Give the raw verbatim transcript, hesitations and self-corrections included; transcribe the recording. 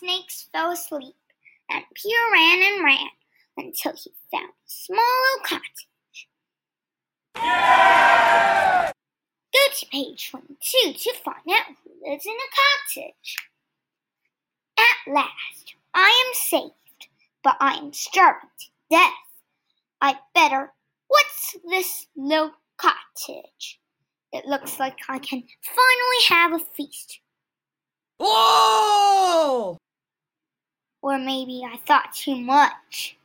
snakes fell asleep, and Peter ran and ran until he found a small little cottage. Yeah! Go to page twenty-two to find out who lives in a cottage. At last, I am saved, but I am starving to death. I better, what's this little cottage? It looks like I can finally have a feast. Whoa! Or maybe I thought too much.